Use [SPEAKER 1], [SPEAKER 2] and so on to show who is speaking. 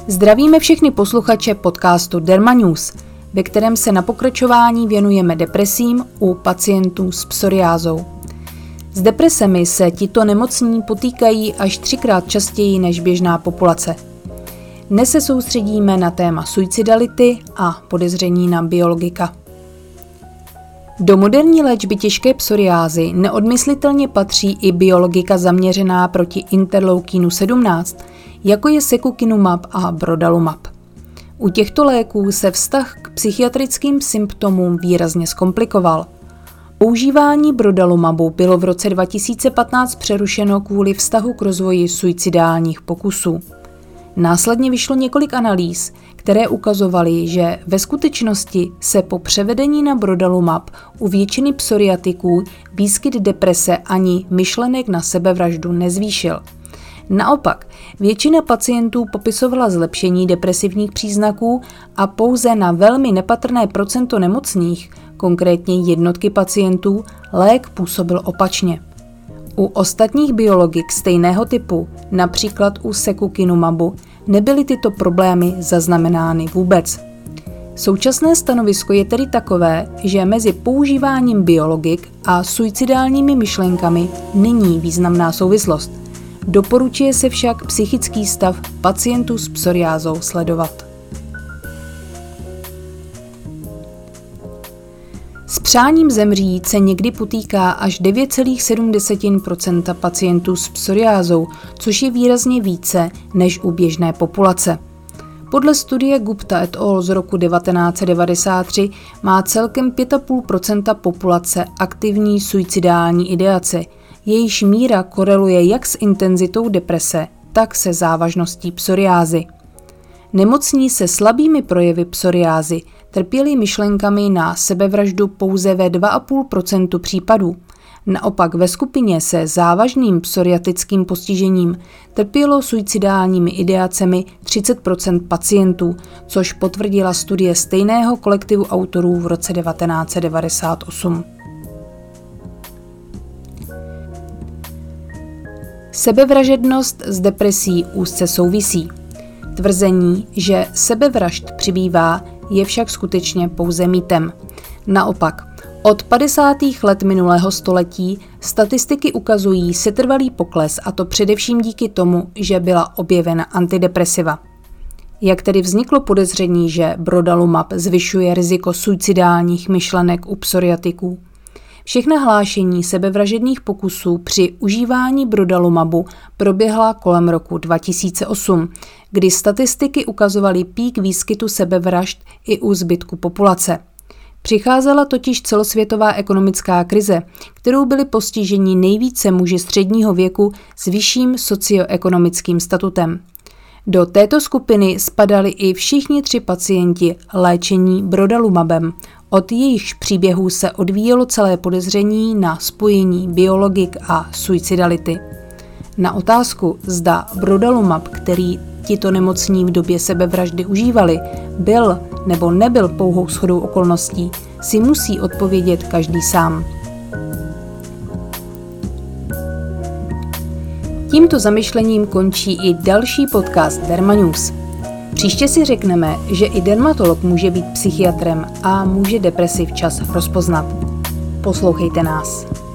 [SPEAKER 1] Zdravíme všechny posluchače podcastu Derma News, ve kterém se na pokračování věnujeme depresím u pacientů s psoriázou. S depresemi se tito nemocní potýkají až 3krát častěji než běžná populace. Dnes se soustředíme na téma suicidality a podezření na biologika. Do moderní léčby těžké psoriázy neodmyslitelně patří i biologika zaměřená proti interleukinu 17, jako je secukinumab a brodalumab. U těchto léků se vztah k psychiatrickým symptomům výrazně zkomplikoval. Používání brodalumabu bylo v roce 2015 přerušeno kvůli vztahu k rozvoji suicidálních pokusů. Následně vyšlo několik analýz, které ukazovaly, že ve skutečnosti se po převedení na brodalumab u většiny psoriatiků výskyt deprese ani myšlenek na sebevraždu nezvýšil. Naopak, většina pacientů popisovala zlepšení depresivních příznaků a pouze na velmi nepatrné procento nemocných, konkrétně jednotky pacientů, lék působil opačně. U ostatních biologik stejného typu, například u secukinumabu, nebyly tyto problémy zaznamenány vůbec. Současné stanovisko je tedy takové, že mezi používáním biologik a suicidálními myšlenkami není významná souvislost. Doporučuje se však psychický stav pacientů s psoriázou sledovat. S přáním zemřít se někdy potýká až 9,7% pacientů s psoriázou, což je výrazně více než u běžné populace. Podle studie Gupta et al. Z roku 1993 má celkem 5,5% populace aktivní suicidální ideaci. Jejíž míra koreluje jak s intenzitou deprese, tak se závažností psoriázy. Nemocní se slabými projevy psoriázy trpěli myšlenkami na sebevraždu pouze ve 2,5% případů. Naopak ve skupině se závažným psoriatickým postižením trpělo suicidálními ideacemi 30% pacientů, což potvrdila studie stejného kolektivu autorů v roce 1998. Sebevražednost s depresí úzce souvisí. Tvrzení, že sebevražd přibývá, je však skutečně pouze mýtem. Naopak, od 50. let minulého století statistiky ukazují setrvalý pokles, a to především díky tomu, že byla objevena antidepresiva. Jak tedy vzniklo podezření, že brodalumab zvyšuje riziko suicidálních myšlenek u psoriatiků? Všechna hlášení sebevražedných pokusů při užívání brodalumabu proběhla kolem roku 2008, kdy statistiky ukazovaly pík výskytu sebevražd i u zbytku populace. Přicházela totiž celosvětová ekonomická krize, kterou byli postiženi nejvíce muži středního věku s vyšším socioekonomickým statutem. Do této skupiny spadali i všichni 3 pacienti léčení brodalumabem. Od jejichž příběhů se odvíjelo celé podezření na spojení biologik a suicidality. Na otázku, zda brodalumab, který tito nemocní v době sebevraždy užívali, byl nebo nebyl pouhou shodou okolností, si musí odpovědět každý sám. Tímto zamyšlením končí i další podcast Derma News. Příště si řekneme, že i dermatolog může být psychiatrem a může depresi včas rozpoznat. Poslouchejte nás.